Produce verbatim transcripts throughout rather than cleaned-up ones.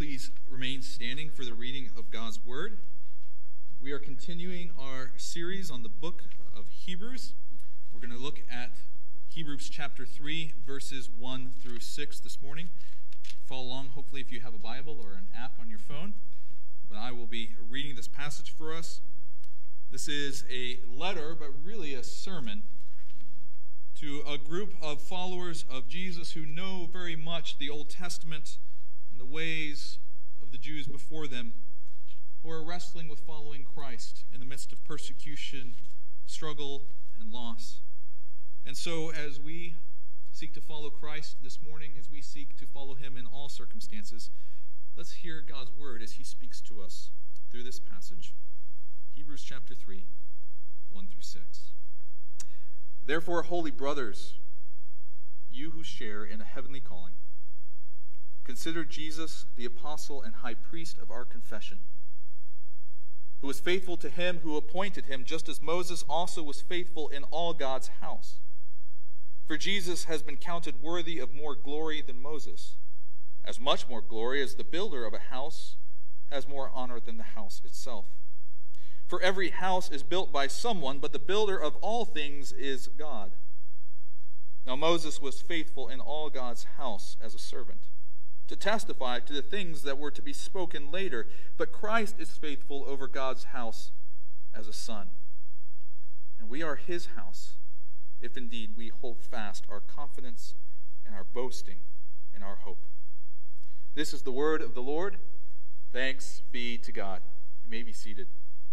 please remain standing for the reading of God's Word. We are continuing our series on the book of Hebrews. We're going to look at Hebrews chapter three, verses one through six this morning. Follow along, hopefully, if you have a Bible or an app on your phone. But I will be reading this passage for us. This is a letter, but really a sermon, to a group of followers of Jesus who know very much the Old Testament and the ways of the Jews before them, who are wrestling with following Christ in the midst of persecution, struggle, and loss. And so as we seek to follow Christ this morning, as we seek to follow him in all circumstances, let's hear God's word as he speaks to us through this passage. Hebrews chapter three, one through six. Therefore, holy brothers, you who share in a heavenly calling, consider Jesus the apostle and high priest of our confession, who was faithful to him who appointed him, just as Moses also was faithful in all God's house. For Jesus has been counted worthy of more glory than Moses, as much more glory as the builder of a house has more honor than the house itself. For every house is built by someone, but the builder of all things is God. Now Moses was faithful in all God's house as a servant, to testify to the things that were to be spoken later, but Christ is faithful over God's house as a son. And we are his house, if indeed we hold fast our confidence and our boasting in our hope. This is the word of the Lord. Thanks be to God. You may be seated.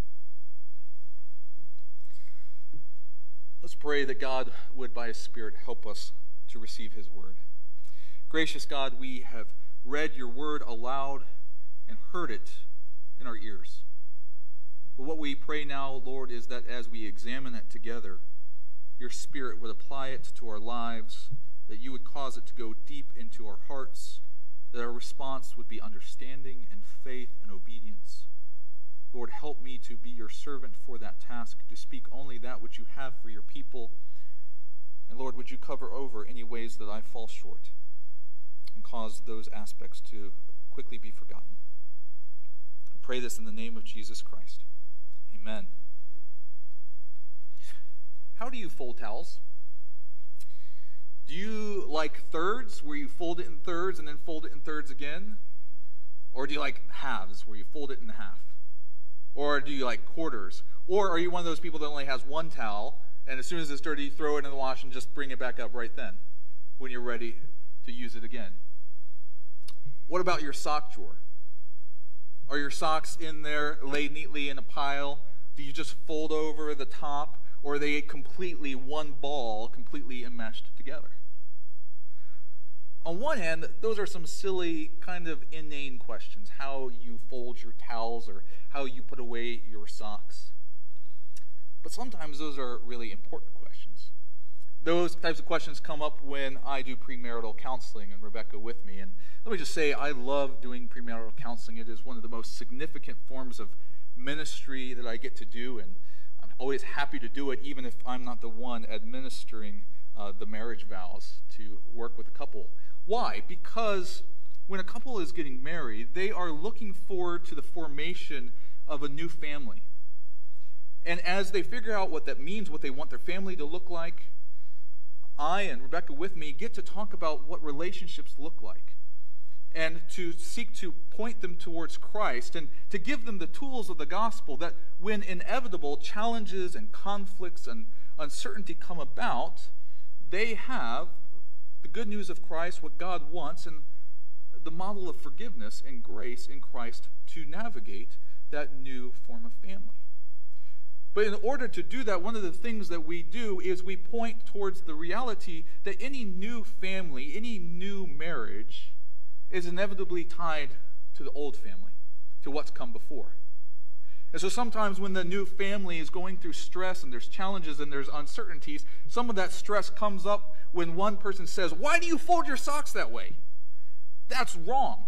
Let's pray that God would, by his Spirit, help us to receive his word. Gracious God, we have read your word aloud and heard it in our ears. But what we pray now, Lord, is that as we examine it together, your Spirit would apply it to our lives, that you would cause it to go deep into our hearts, that our response would be understanding and faith and obedience. Lord, help me to be your servant for that task, to speak only that which you have for your people. And Lord, would you cover over any ways that I fall short and cause those aspects to quickly be forgotten. I pray this in the name of Jesus Christ. Amen. How do you fold towels? Do you like thirds, where you fold it in thirds and then fold it in thirds again? Or do you like halves, where you fold it in half? Or do you like quarters? Or are you one of those people that only has one towel, and as soon as it's dirty, you throw it in the wash and just bring it back up right then when you're ready to use it again? What about your sock drawer? Are your socks in there laid neatly in a pile? Do you just fold over the top? Or are they completely one ball, completely enmeshed together? On one hand, those are some silly, kind of inane questions. How you fold your towels or how you put away your socks. But sometimes those are really important questions. Those types of questions come up when I do premarital counseling, and Rebecca with me. And let me just say, I love doing premarital counseling. It is one of the most significant forms of ministry that I get to do, and I'm always happy to do it, even if I'm not the one administering uh, the marriage vows to work with a couple. Why? Because when a couple is getting married, they are looking forward to the formation of a new family. And as they figure out what that means, what they want their family to look like, I and Rebecca with me get to talk about what relationships look like, and to seek to point them towards Christ, and to give them the tools of the gospel that when inevitable challenges and conflicts and uncertainty come about, they have the good news of Christ, what God wants, and the model of forgiveness and grace in Christ to navigate that new form of family. But in order to do that, one of the things that we do is we point towards the reality that any new family, any new marriage, is inevitably tied to the old family, to what's come before. And so sometimes when the new family is going through stress and there's challenges and there's uncertainties, some of that stress comes up when one person says, "Why do you fold your socks that way?" That's wrong.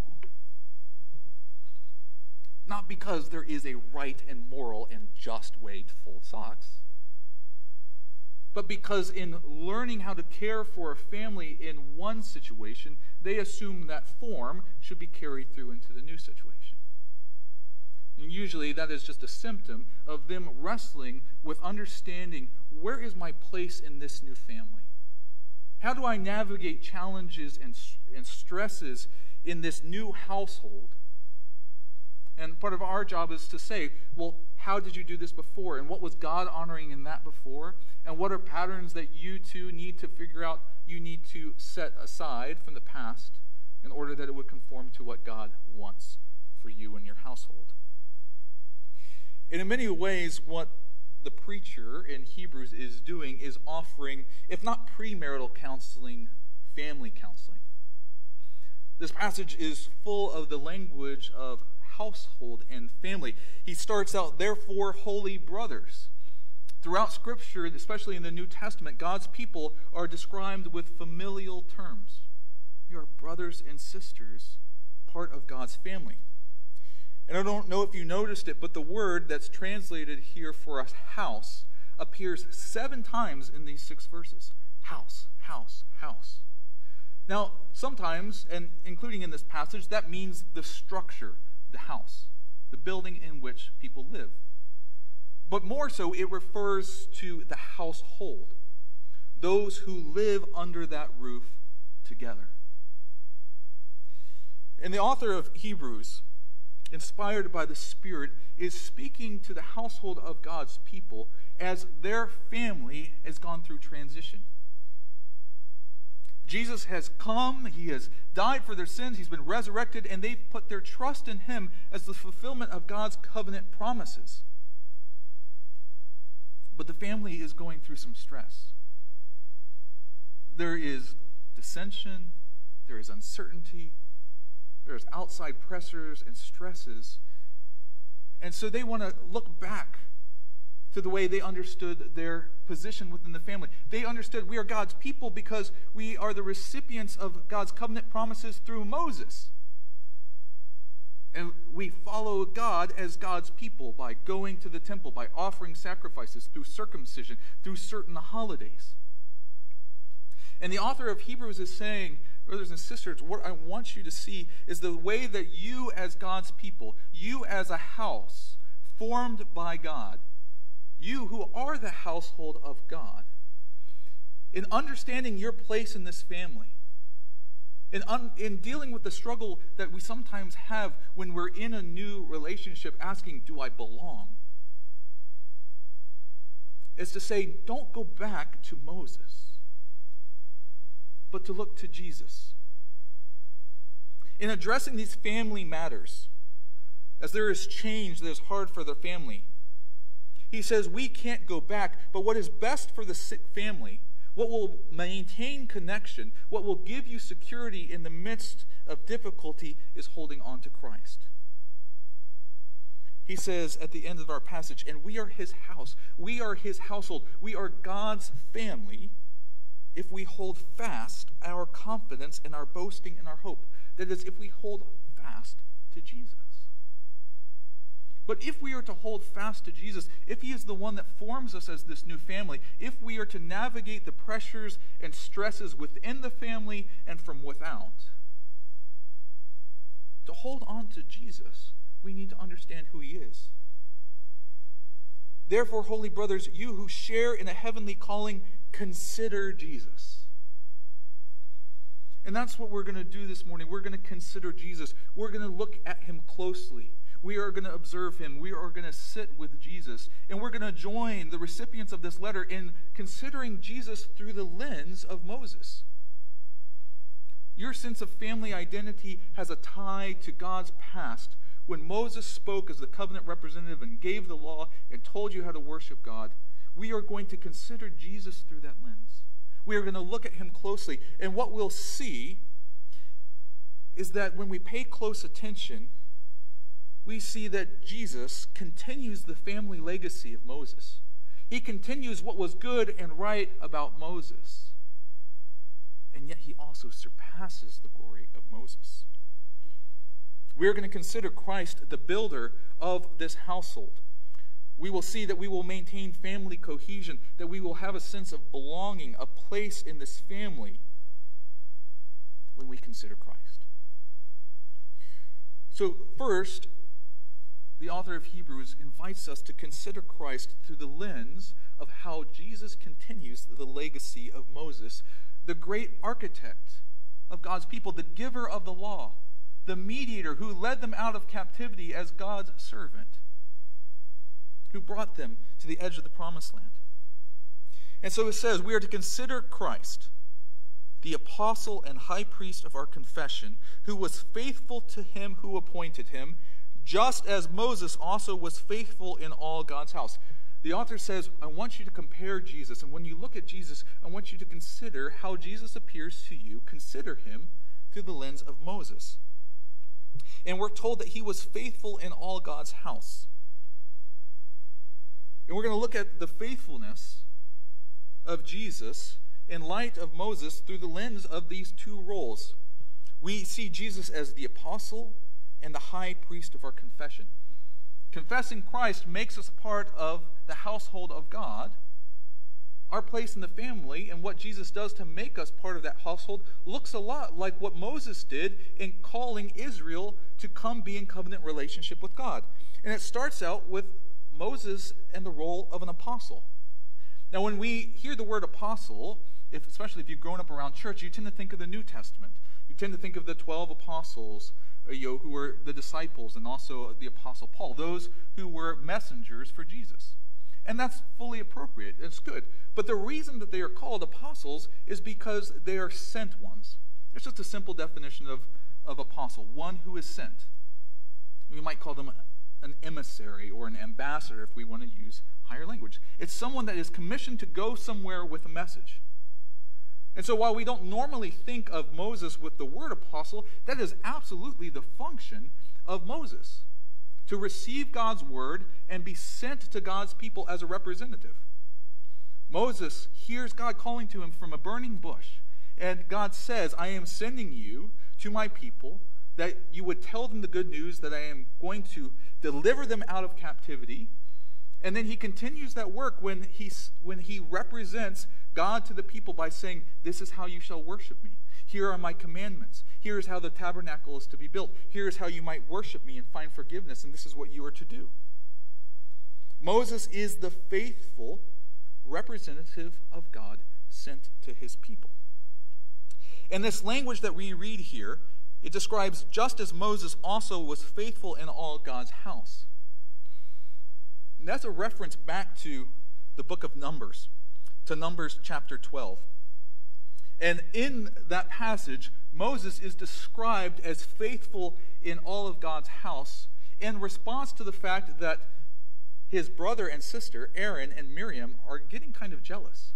Not because there is a right and moral and just way to fold socks, but because in learning how to care for a family in one situation, they assume that form should be carried through into the new situation. And usually that is just a symptom of them wrestling with understanding, where is my place in this new family? How do I navigate challenges and, and stresses in this new household? And part of our job is to say, well, how did you do this before? And what was God honoring in that before? And what are patterns that you two need to figure out you need to set aside from the past in order that it would conform to what God wants for you and your household? And in many ways, what the preacher in Hebrews is doing is offering, if not premarital counseling, family counseling. This passage is full of the language of household and family. He starts out, therefore, holy brothers. Throughout Scripture, especially in the New Testament, God's people are described with familial terms. You are brothers and sisters, part of God's family. And I don't know if you noticed it, but the word that's translated here for us, house, appears seven times in these six verses. House, house, house. Now, sometimes, and including in this passage, that means the structure, the house, the building in which people live. But more so, it refers to the household, those who live under that roof together. And the author of Hebrews, inspired by the Spirit, is speaking to the household of God's people as their family has gone through transition. Jesus has come, he has died for their sins, he's been resurrected, and they've put their trust in him as the fulfillment of God's covenant promises. But the family is going through some stress. There is dissension, there is uncertainty, there's outside pressures and stresses. And so they want to look back to the way they understood their position within the family. They understood we are God's people because we are the recipients of God's covenant promises through Moses. And we follow God as God's people by going to the temple, by offering sacrifices, through circumcision, through certain holidays. And the author of Hebrews is saying, brothers and sisters, what I want you to see is the way that you as God's people, you as a house formed by God, you who are the household of God, in understanding your place in this family, in, un, in dealing with the struggle that we sometimes have when we're in a new relationship, asking, do I belong? Is to say, don't go back to Moses, but to look to Jesus. In addressing these family matters, as there is change that is hard for the family, he says we can't go back, but what is best for the family, what will maintain connection, what will give you security in the midst of difficulty, is holding on to Christ. He says at the end of our passage, and we are his house, we are his household, we are God's family, if we hold fast our confidence and our boasting and our hope. That is, if we hold fast to Jesus. But if we are to hold fast to Jesus, if he is the one that forms us as this new family, if we are to navigate the pressures and stresses within the family and from without, to hold on to Jesus, we need to understand who he is. Therefore, holy brothers, you who share in a heavenly calling, consider Jesus. And that's what we're going to do this morning. We're going to consider Jesus. We're going to look at him closely. We are going to observe him. We are going to sit with Jesus. And we're going to join the recipients of this letter in considering Jesus through the lens of Moses. Your sense of family identity has a tie to God's past. When Moses spoke as the covenant representative and gave the law and told you how to worship God, we are going to consider Jesus through that lens. We are going to look at him closely. And what we'll see is that when we pay close attention, we see that Jesus continues the family legacy of Moses. He continues what was good and right about Moses. And yet he also surpasses the glory of Moses. We're going to consider Christ the builder of this household. We will see that we will maintain family cohesion, that we will have a sense of belonging, a place in this family when we consider Christ. So first, the author of Hebrews invites us to consider Christ through the lens of how Jesus continues the legacy of Moses, the great architect of God's people, the giver of the law, the mediator who led them out of captivity as God's servant, who brought them to the edge of the promised land. And so it says, we are to consider Christ, the apostle and high priest of our confession, who was faithful to him who appointed him, just as Moses also was faithful in all God's house. The author says, I want you to compare Jesus, and when you look at Jesus, I want you to consider how Jesus appears to you. Consider him through the lens of Moses. And we're told that he was faithful in all God's house. And we're going to look at the faithfulness of Jesus in light of Moses through the lens of these two roles. We see Jesus as the apostle and the high priest of our confession. Confessing Christ makes us part of the household of God. Our place in the family and what Jesus does to make us part of that household looks a lot like what Moses did in calling Israel to come be in covenant relationship with God. And it starts out with Moses and the role of an apostle. Now, when we hear the word apostle, if, especially if you've grown up around church, you tend to think of the New Testament. You tend to think of the twelve apostles, you know, who were the disciples, and also the apostle Paul, those who were messengers for Jesus. And that's fully appropriate. It's good. But the reason that they are called apostles is because they are sent ones. It's just a simple definition of, of apostle, one who is sent. We might call them an emissary or an ambassador if we want to use higher language. It's someone that is commissioned to go somewhere with a message. And so while we don't normally think of Moses with the word apostle, that is absolutely the function of Moses, to receive God's word and be sent to God's people as a representative. Moses hears God calling to him from a burning bush, and God says, I am sending you to my people that you would tell them the good news that I am going to deliver them out of captivity. And then he continues that work when he, when he represents God to the people by saying, this is how you shall worship me. Here are my commandments. Here is how the tabernacle is to be built. Here is how you might worship me and find forgiveness, and this is what you are to do. Moses is the faithful representative of God sent to his people. And this language that we read here, it describes just as Moses also was faithful in all God's house. And that's a reference back to the book of Numbers, to Numbers chapter twelve. And in that passage, Moses is described as faithful in all of God's house in response to the fact that his brother and sister, Aaron and Miriam, are getting kind of jealous.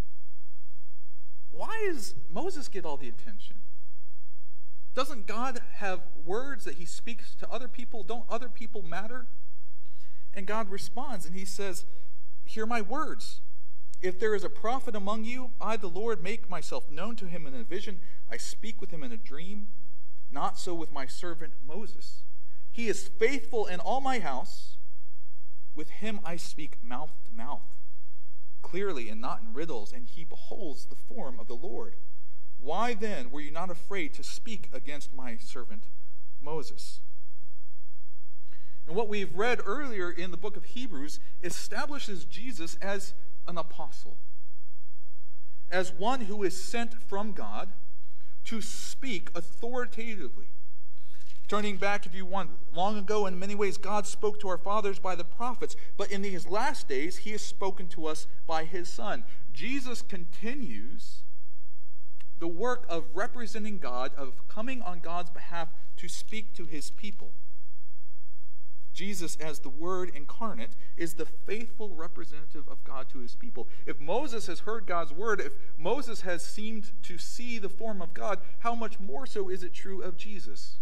Why does Moses get all the attention? Doesn't God have words that he speaks to other people? Don't other people matter? And God responds and he says, hear my words. If there is a prophet among you, I, the Lord, make myself known to him in a vision. I speak with him in a dream. Not so with my servant Moses. He is faithful in all my house. With him I speak mouth to mouth, clearly and not in riddles, and he beholds the form of the Lord. Why then were you not afraid to speak against my servant Moses? And what we've read earlier in the book of Hebrews establishes Jesus as an apostle, as one who is sent from God to speak authoritatively. Turning back, if you want, long ago in many ways God spoke to our fathers by the prophets, but in these last days he has spoken to us by his Son. Jesus continues the work of representing God, of coming on God's behalf to speak to his people. Jesus, as the Word incarnate, is the faithful representative of God to his people. If Moses has heard God's word, if Moses has seemed to see the form of God, how much more so is it true of Jesus,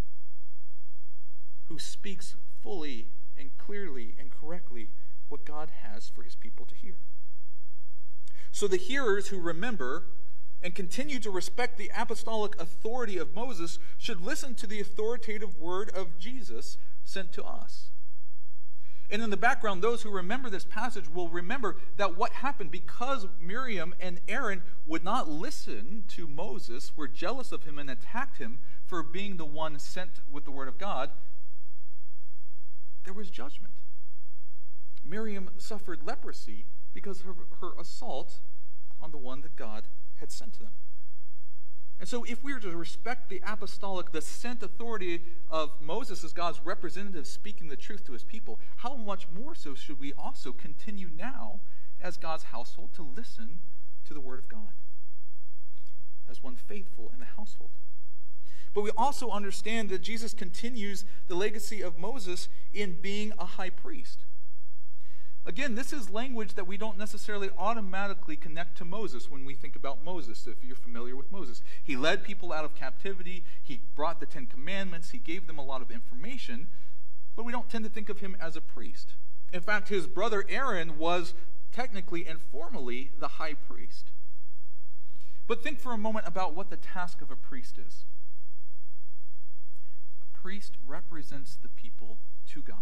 who speaks fully and clearly and correctly what God has for his people to hear? So the hearers who remember and continue to respect the apostolic authority of Moses should listen to the authoritative word of Jesus sent to us. And in the background, those who remember this passage will remember that what happened because Miriam and Aaron would not listen to Moses, were jealous of him and attacked him for being the one sent with the word of God, there was judgment. Miriam suffered leprosy because of her assault on the one that God had sent to them. And so if we are to respect the apostolic, the sent authority of Moses as God's representative speaking the truth to his people, how much more so should we also continue now as God's household to listen to the word of God as one faithful in the household? But we also understand that Jesus continues the legacy of Moses in being a high priest. Again, this is language that we don't necessarily automatically connect to Moses when we think about Moses, if you're familiar with Moses. He led people out of captivity. He brought the Ten Commandments. He gave them a lot of information. But we don't tend to think of him as a priest. In fact, his brother Aaron was technically and formally the high priest. But think for a moment about what the task of a priest is. A priest represents the people to God.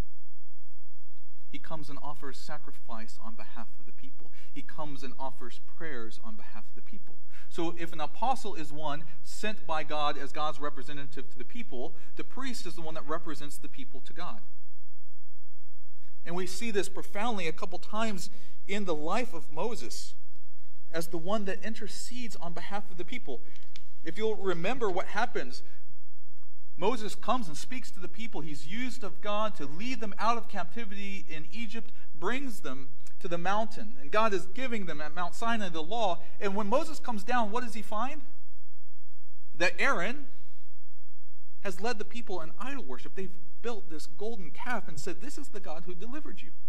He comes and offers sacrifice on behalf of the people. He comes and offers prayers on behalf of the people. So if an apostle is one sent by God as God's representative to the people, the priest is the one that represents the people to God. And we see this profoundly a couple times in the life of Moses as the one that intercedes on behalf of the people. If you'll remember what happens, Moses comes and speaks to the people. He's used of God to lead them out of captivity in Egypt, brings them to the mountain. And God is giving them at Mount Sinai the law. And when Moses comes down, what does he find? That Aaron has led the people in idol worship. They've built this golden calf and said, this is the God who delivered you.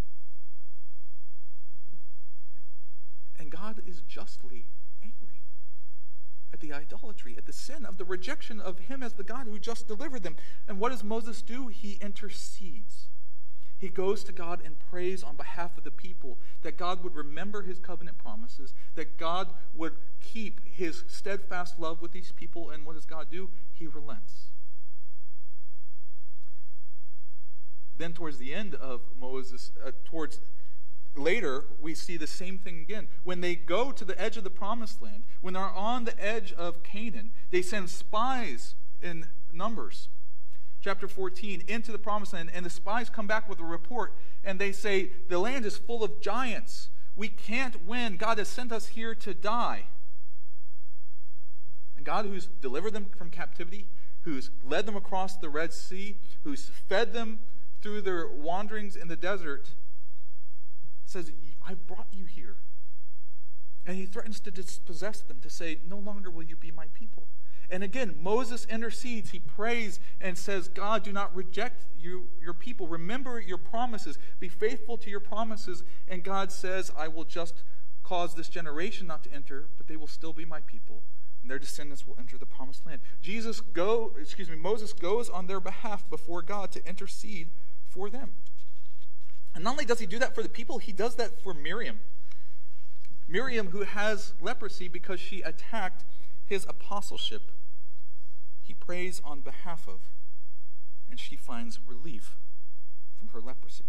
And God is justly angry at the idolatry, at the sin of the rejection of him as the God who just delivered them. And what does Moses do? He intercedes. He goes to God and prays on behalf of the people, that God would remember his covenant promises, that God would keep his steadfast love with these people. And what does God do? He relents. Then towards the end of Moses, uh, towards later, we see the same thing again. When they go to the edge of the promised land, when they're on the edge of Canaan, they send spies in Numbers, chapter fourteen, into the promised land, and the spies come back with a report, and they say, the land is full of giants. We can't win. God has sent us here to die. And God, who's delivered them from captivity, who's led them across the Red Sea, who's fed them through their wanderings in the desert, says, I brought you here. And he threatens to dispossess them, to say, no longer will you be my people. And again, Moses intercedes. He prays and says, God, do not reject you, your people. Remember your promises. Be faithful to your promises. And God says, I will just cause this generation not to enter, but they will still be my people, and their descendants will enter the promised land. Jesus go, excuse me, Moses goes on their behalf before God to intercede for them. And not only does he do that for the people, he does that for Miriam. Miriam, who has leprosy because she attacked his apostleship, he prays on behalf of, and she finds relief from her leprosy.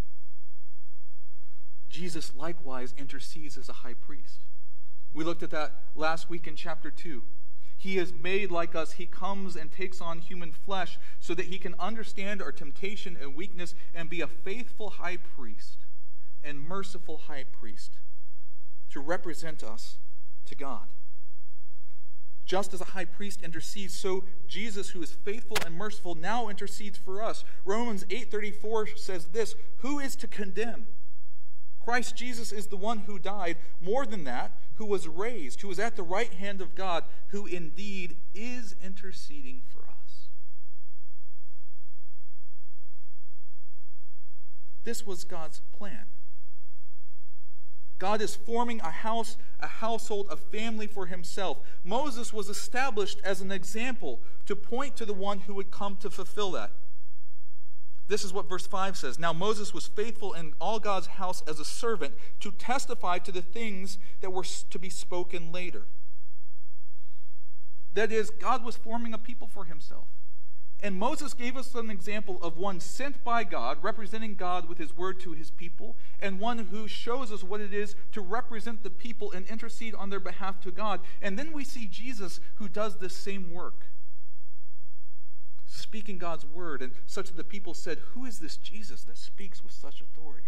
Jesus likewise intercedes as a high priest. We looked at that last week in chapter two. He is made like us. He comes and takes on human flesh so that he can understand our temptation and weakness and be a faithful high priest and merciful high priest to represent us to God. Just as a high priest intercedes, so Jesus, who is faithful and merciful, now intercedes for us. Romans eight thirty-four says this, who is to condemn? Christ Jesus is the one who died. More than that, who was raised, who is at the right hand of God, who indeed is interceding for us. This was God's plan. God is forming a house, a household, a family for himself. Moses was established as an example to point to the one who would come to fulfill that. This is what verse five says. Now Moses was faithful in all God's house as a servant to testify to the things that were to be spoken later. That is, God was forming a people for himself. And Moses gave us an example of one sent by God, representing God with his word to his people, and one who shows us what it is to represent the people and intercede on their behalf to God. And then we see Jesus, who does this same work, speaking God's word, and such that the people said, "Who is this Jesus that speaks with such authority?"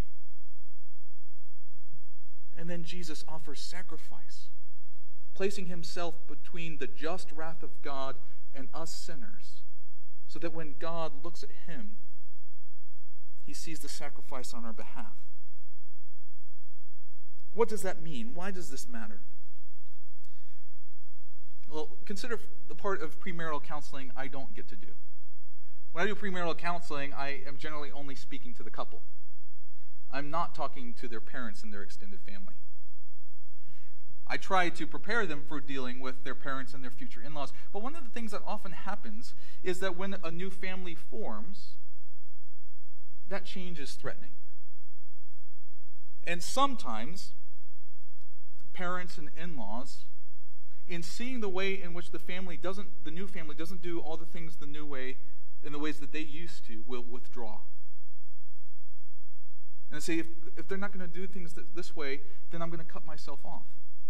And then Jesus offers sacrifice, placing himself between the just wrath of God and us sinners, so that when God looks at him, he sees the sacrifice on our behalf. What does that mean? Why does this matter? Well, consider the part of premarital counseling I don't get to do. When I do premarital counseling, I am generally only speaking to the couple. I'm not talking to their parents and their extended family. I try to prepare them for dealing with their parents and their future in-laws. But one of the things that often happens is that when a new family forms, that change is threatening. And sometimes parents and in-laws, in seeing the way in which the family doesn't, the new family doesn't do all the things the new way, in the ways that they used to, will withdraw. And say, if, if they're not going to do things th- this way, then I'm going to cut myself off.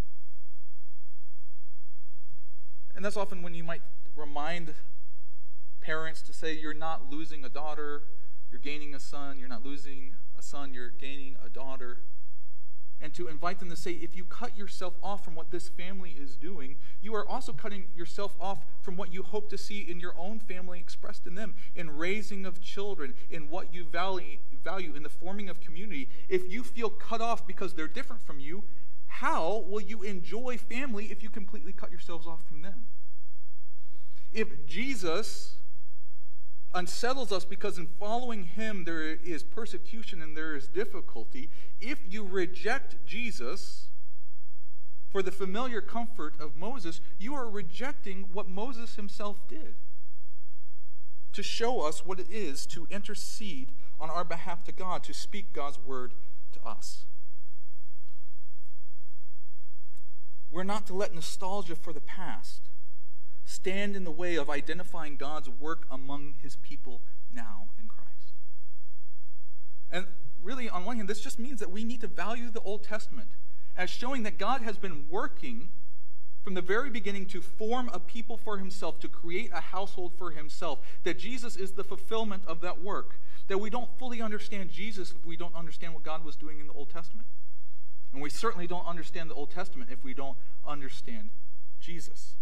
And that's often when you might remind parents to say, you're not losing a daughter, you're gaining a son, you're not losing a son, you're gaining a daughter. And to invite them to say, if you cut yourself off from what this family is doing, you are also cutting yourself off from what you hope to see in your own family expressed in them, in raising of children, in what you value, value in the forming of community. If you feel cut off because they're different from you, how will you enjoy family if you completely cut yourselves off from them? If Jesus unsettles us because in following him there is persecution and there is difficulty, if you reject Jesus for the familiar comfort of Moses, you are rejecting what Moses himself did to show us what it is to intercede on our behalf to God, to speak God's word to us. We're not to let nostalgia for the past stand in the way of identifying God's work among his people now in Christ. And really, on one hand, this just means that we need to value the Old Testament as showing that God has been working from the very beginning to form a people for himself, to create a household for himself, that Jesus is the fulfillment of that work, that we don't fully understand Jesus if we don't understand what God was doing in the Old Testament. And we certainly don't understand the Old Testament if we don't understand Jesus.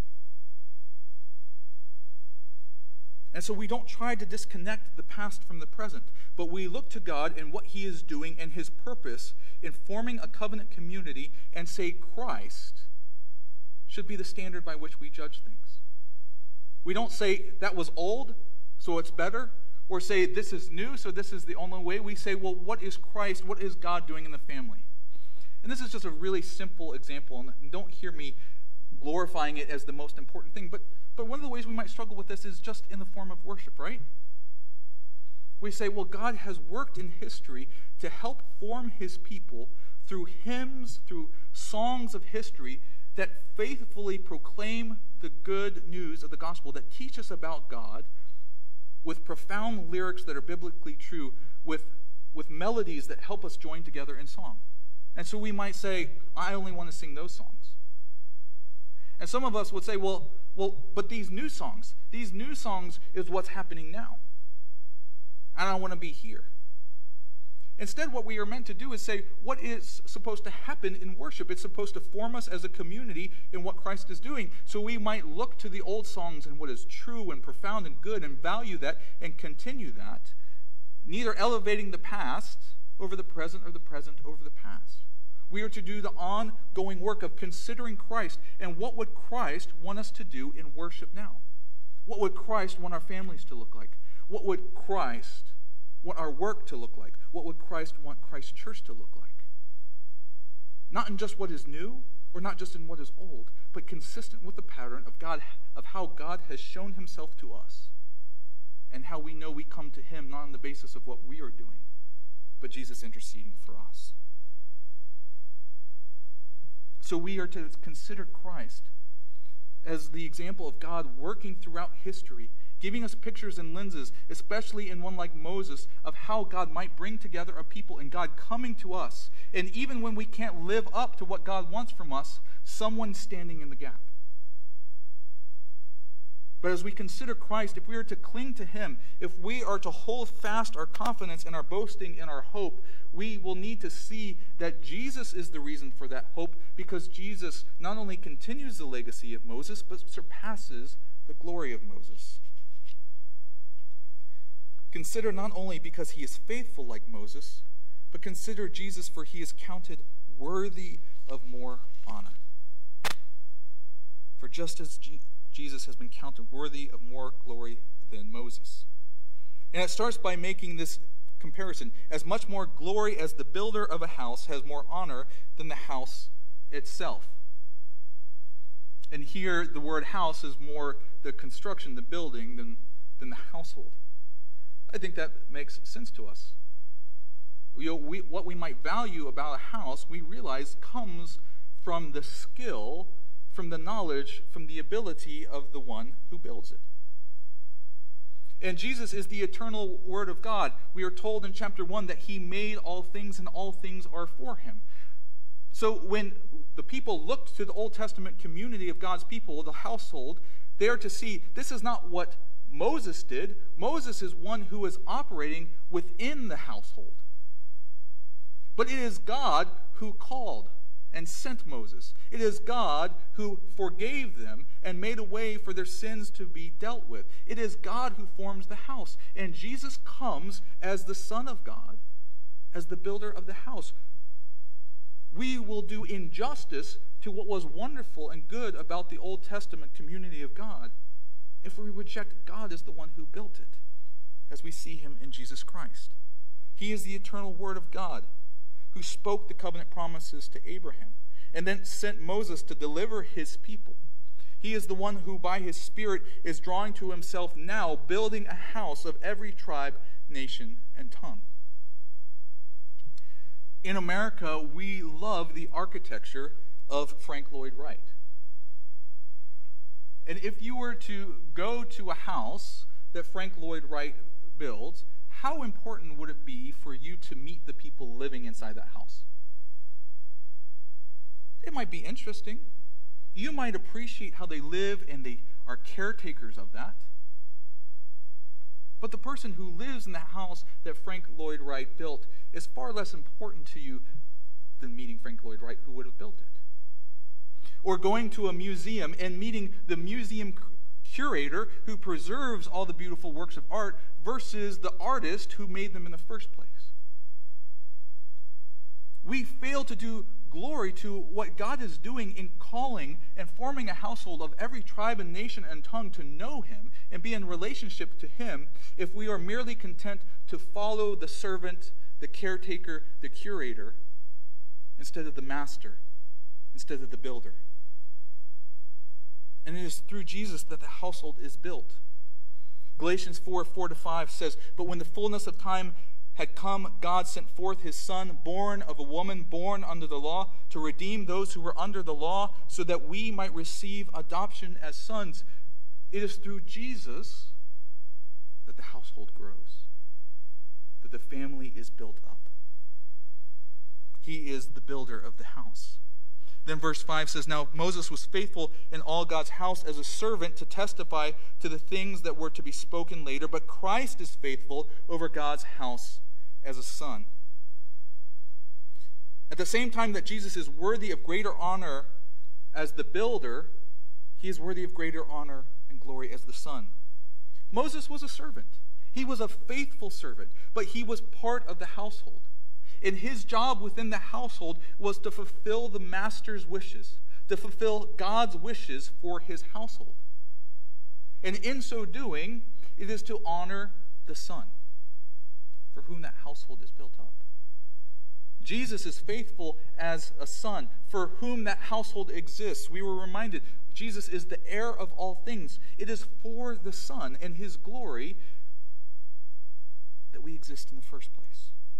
And so we don't try to disconnect the past from the present, but we look to God and what he is doing and his purpose in forming a covenant community and say Christ should be the standard by which we judge things. We don't say that was old, so it's better, or say this is new, so this is the only way. We say, well, what is Christ? What is God doing in the family? And this is just a really simple example, and don't hear me glorifying it as the most important thing, but, but one of the ways we might struggle with this is just in the form of worship, right? We say, well, God has worked in history to help form his people through hymns, through songs of history that faithfully proclaim the good news of the gospel, that teach us about God with profound lyrics that are biblically true, with, with melodies that help us join together in song. And so we might say, I only want to sing those songs. And some of us would say, well, well, but these new songs, these new songs is what's happening now. And I want to be here. Instead, what we are meant to do is say, what is supposed to happen in worship? It's supposed to form us as a community in what Christ is doing. So we might look to the old songs and what is true and profound and good and value that and continue that, neither elevating the past over the present or the present over the past. We are to do the ongoing work of considering Christ and what would Christ want us to do in worship now? What would Christ want our families to look like? What would Christ want our work to look like? What would Christ want Christ's church to look like? Not in just what is new or not just in what is old, but consistent with the pattern of God, of how God has shown himself to us and how we know we come to him not on the basis of what we are doing, but Jesus interceding for us. So we are to consider Christ as the example of God working throughout history, giving us pictures and lenses, especially in one like Moses, of how God might bring together a people and God coming to us. And even when we can't live up to what God wants from us, someone standing in the gap. But as we consider Christ, if we are to cling to him, if we are to hold fast our confidence and our boasting and our hope, we will need to see that Jesus is the reason for that hope, because Jesus not only continues the legacy of Moses, but surpasses the glory of Moses. Consider not only because he is faithful like Moses, but consider Jesus, for he is counted worthy of more honor. For just as Je- Jesus has been counted worthy of more glory than Moses. And it starts by making this comparison. As much more glory as the builder of a house has more honor than the house itself. And here the word house is more the construction, the building, than, than the household. I think that makes sense to us. You know, we, what we might value about a house, we realize comes from the skill, from the knowledge, from the ability of the one who builds it. And Jesus is the eternal Word of God. We are told in chapter one that he made all things and all things are for him. So when the people looked to the Old Testament community of God's people, the household, they are to see this is not what Moses did. Moses is one who is operating within the household. But it is God who called and sent Moses. It is God who forgave them and made a way for their sins to be dealt with. It is God who forms the house. And Jesus comes as the Son of God, as the builder of the house. We will do injustice to what was wonderful and good about the Old Testament community of God if we reject God as the one who built it, as we see him in Jesus Christ. He is the eternal Word of God, who spoke the covenant promises to Abraham, and then sent Moses to deliver his people. He is the one who, by his Spirit, is drawing to himself now, building a house of every tribe, nation, and tongue. In America, we love the architecture of Frank Lloyd Wright. And if you were to go to a house that Frank Lloyd Wright builds, how important would it be for you to meet the people living inside that house? It might be interesting. You might appreciate how they live and they are caretakers of that. But the person who lives in the house that Frank Lloyd Wright built is far less important to you than meeting Frank Lloyd Wright, who would have built it. Or going to a museum and meeting the museum curator who preserves all the beautiful works of art versus the artist who made them in the first place. We fail to do glory to what God is doing in calling and forming a household of every tribe and nation and tongue to know him and be in relationship to him if we are merely content to follow the servant, the caretaker, the curator, instead of the master, instead of the builder. And it is through Jesus that the household is built. Galatians four, four to five says, "But when the fullness of time had come, God sent forth his Son, born of a woman, born under the law, to redeem those who were under the law, so that we might receive adoption as sons." It is through Jesus that the household grows, that the family is built up. He is the builder of the house. Then verse five says, "Now Moses was faithful in all God's house as a servant to testify to the things that were to be spoken later, but Christ is faithful over God's house as a son." At the same time that Jesus is worthy of greater honor as the builder, he is worthy of greater honor and glory as the son. Moses was a servant. He was a faithful servant, but he was part of the household. And his job within the household was to fulfill the master's wishes, to fulfill God's wishes for his household. And in so doing, it is to honor the Son, for whom that household is built up. Jesus is faithful as a son, for whom that household exists. We were reminded, Jesus is the heir of all things. It is for the Son and his glory that we exist in the first place.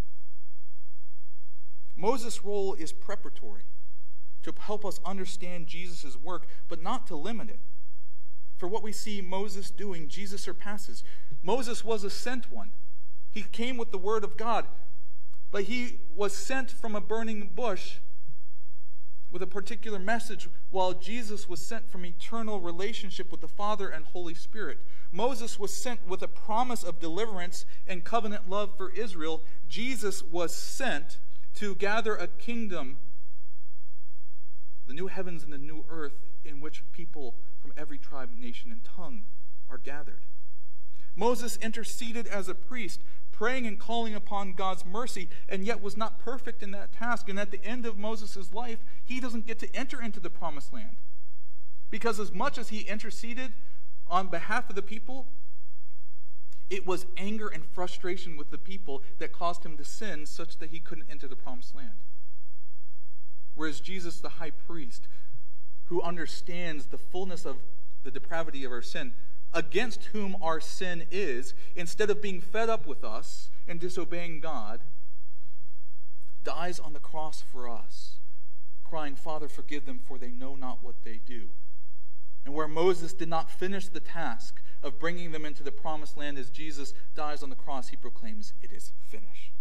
Moses' role is preparatory, to help us understand Jesus' work, but not to limit it. For what we see Moses doing, Jesus surpasses. Moses was a sent one. He came with the word of God, but he was sent from a burning bush with a particular message, while Jesus was sent from eternal relationship with the Father and Holy Spirit. Moses was sent with a promise of deliverance and covenant love for Israel. Jesus was sent to gather a kingdom, the new heavens and the new earth, in which people from every tribe, nation, and tongue are gathered. Moses interceded as a priest, praying and calling upon God's mercy, and yet was not perfect in that task. And at the end of Moses' life, he doesn't get to enter into the promised land. Because as much as he interceded on behalf of the people, it was anger and frustration with the people that caused him to sin such that he couldn't enter the promised land. Whereas Jesus, the high priest, who understands the fullness of the depravity of our sin, against whom our sin is, instead of being fed up with us and disobeying God, dies on the cross for us, crying, "Father, forgive them, for they know not what they do." And where Moses did not finish the task of bringing them into the promised land, as Jesus dies on the cross, he proclaims, "It is finished."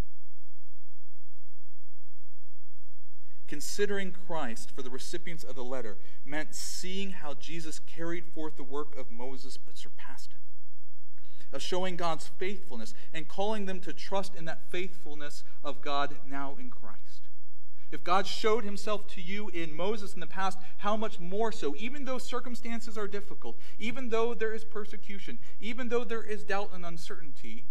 Considering Christ for the recipients of the letter meant seeing how Jesus carried forth the work of Moses but surpassed it, of showing God's faithfulness and calling them to trust in that faithfulness of God now in Christ. If God showed himself to you in Moses in the past, how much more so, even though circumstances are difficult, even though there is persecution, even though there is doubt and uncertainty,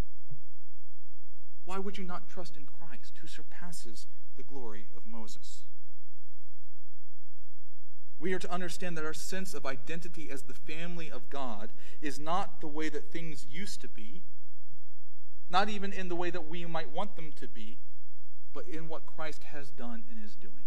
why would you not trust in Christ, who surpasses the glory of Moses? We are to understand that our sense of identity as the family of God is not the way that things used to be, not even in the way that we might want them to be, but in what Christ has done and is doing.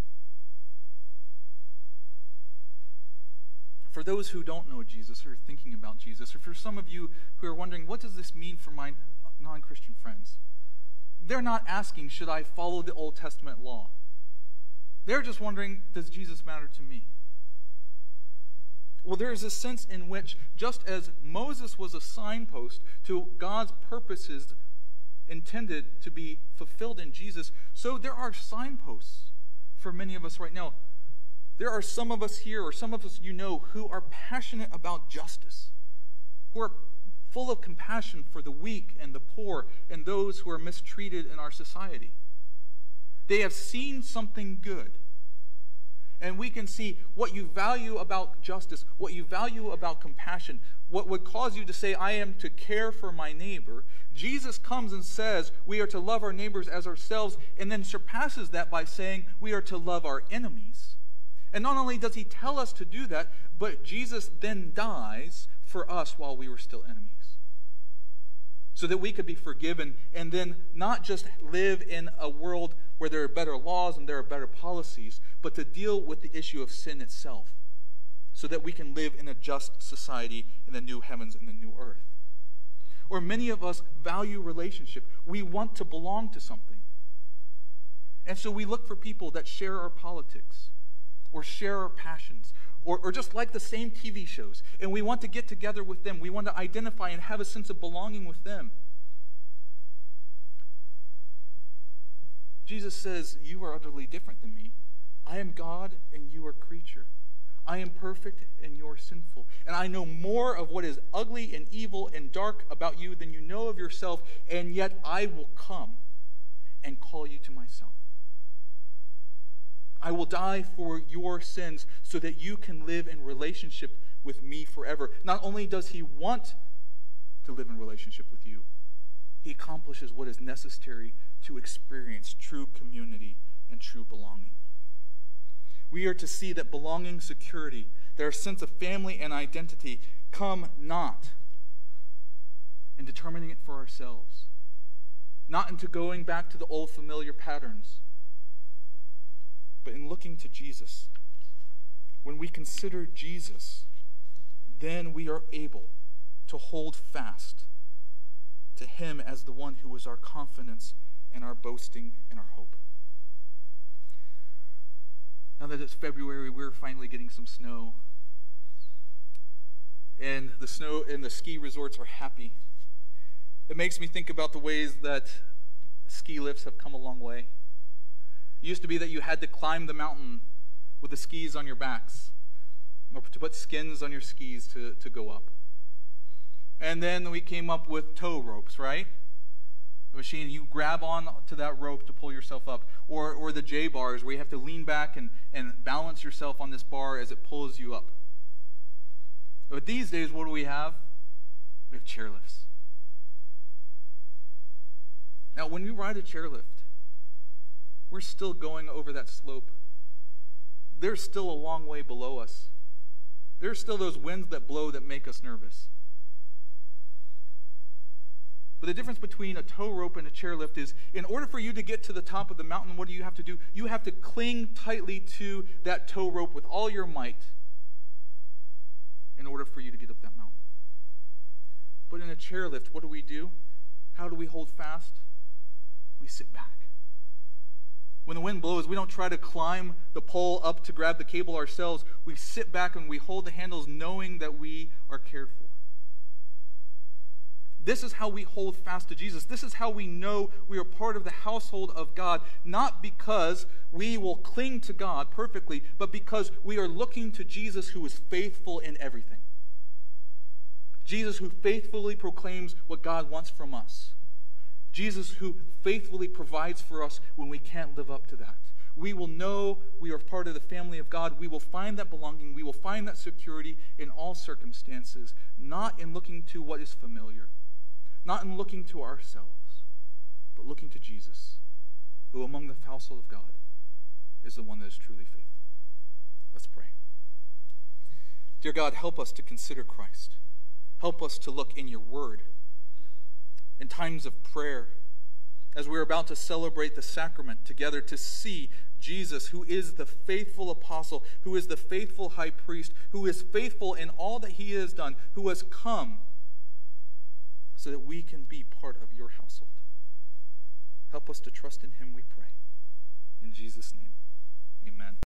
For those who don't know Jesus or are thinking about Jesus, or for some of you who are wondering, what does this mean for my non-Christian friends? They're not asking, should I follow the Old Testament law? They're just wondering, does Jesus matter to me? Well, there is a sense in which, just as Moses was a signpost to God's purposes intended to be fulfilled in Jesus, so there are signposts for many of us right now. There are some of us here, or some of us you know, who are passionate about justice, who are full of compassion for the weak and the poor and those who are mistreated in our society. They have seen something good. And we can see what you value about justice, what you value about compassion, what would cause you to say, I am to care for my neighbor. Jesus comes and says we are to love our neighbors as ourselves, and then surpasses that by saying we are to love our enemies. And not only does he tell us to do that, but Jesus then dies for us while we were still enemies, so that we could be forgiven and then not just live in a world where there are better laws and there are better policies, but to deal with the issue of sin itself, so that we can live in a just society in the new heavens and the new earth. Or many of us value relationship. We want to belong to something. And so we look for people that share our politics, or share our passions, or, or just like the same T V shows, and we want to get together with them. We want to identify and have a sense of belonging with them. Jesus says, you are utterly different than me. I am God and you are creature. I am perfect and you are sinful. And I know more of what is ugly and evil and dark about you than you know of yourself, and yet I will come and call you to myself. I will die for your sins so that you can live in relationship with me forever. Not only does he want to live in relationship with you, he accomplishes what is necessary to experience true community and true belonging. We are to see that belonging, security, that our sense of family and identity come not in determining it for ourselves, not into going back to the old familiar patterns, but in looking to Jesus. When we consider Jesus, then we are able to hold fast to him as the one who is our confidence and our boasting and our hope. Now that it's February, we're finally getting some snow. and the snow and the ski resorts are happy. It makes me think about the ways that ski lifts have come a long way. It used to be that you had to climb the mountain with the skis on your backs, or to put skins on your skis to, to go up. And then we came up with tow ropes, right? The machine, you grab on to that rope to pull yourself up. Or, or the J-bars, where you have to lean back and, and balance yourself on this bar as it pulls you up. But these days, what do we have? We have chairlifts. Now, when we ride a chairlift, we're still going over that slope. There's still a long way below us. There's still those winds that blow that make us nervous. But the difference between a tow rope and a chairlift is, in order for you to get to the top of the mountain, what do you have to do? You have to cling tightly to that tow rope with all your might in order for you to get up that mountain. But in a chairlift, what do we do? How do we hold fast? We sit back. When the wind blows, we don't try to climb the pole up to grab the cable ourselves. We sit back and we hold the handles knowing that we are cared for. This is how we hold fast to Jesus. This is how we know we are part of the household of God, not because we will cling to God perfectly, but because we are looking to Jesus, who is faithful in everything. Jesus, who faithfully proclaims what God wants from us. Jesus, who faithfully provides for us when we can't live up to that. We will know we are part of the family of God. We will find that belonging. We will find that security in all circumstances, not in looking to what is familiar, not in looking to ourselves, but looking to Jesus, who among the household of God is the one that is truly faithful. Let's pray. Dear God, help us to consider Christ. Help us to look in your word. In times of prayer, as we're about to celebrate the sacrament together, to see Jesus, who is the faithful apostle, who is the faithful high priest, who is faithful in all that he has done, who has come so that we can be part of your household. Help us to trust in him, we pray. In Jesus' name, amen.